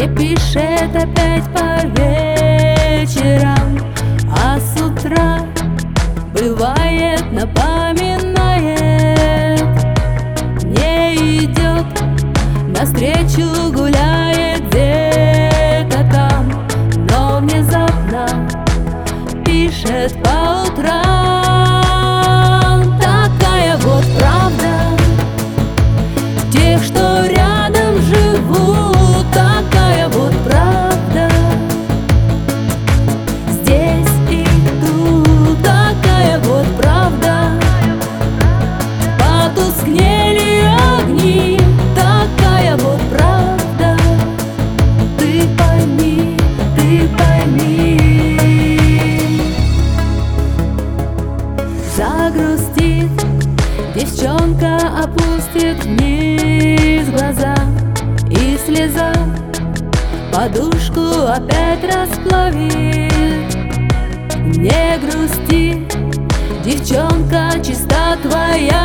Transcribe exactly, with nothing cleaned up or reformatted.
Мне пишет опять по вечерам, а с утра бывает напоминает. Не идет навстречу, гуляет где-то там, но внезапно пишет по утрам. Такая вот правда тех, что рядом живут. Такая вот правда здесь и тут. Такая вот правда. Потускнели огни. Такая вот правда. Ты пойми, ты пойми. Загрустит девчонка, опустит вниз глаза, и слеза подушку опять расплавит. Не грусти, девчонка, чиста твоя